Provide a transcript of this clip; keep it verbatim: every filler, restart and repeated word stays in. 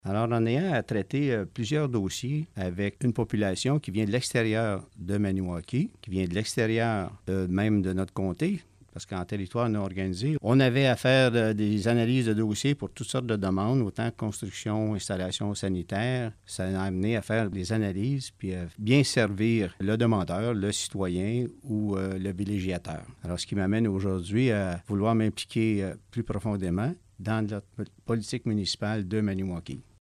Alors, on a à traiter euh, plusieurs dossiers avec une population qui vient de l'extérieur de Maniwaki, qui vient de l'extérieur euh, même de notre comté, parce qu'en territoire non organisé, on avait à faire euh, des analyses de dossiers pour toutes sortes de demandes, autant construction, installation sanitaire. Ça a amené à faire des analyses puis à bien servir le demandeur, le citoyen ou euh, le villégiateur. Alors, ce qui m'amène aujourd'hui à vouloir m'impliquer euh, plus profondément dans la politique municipale de Maniwaki.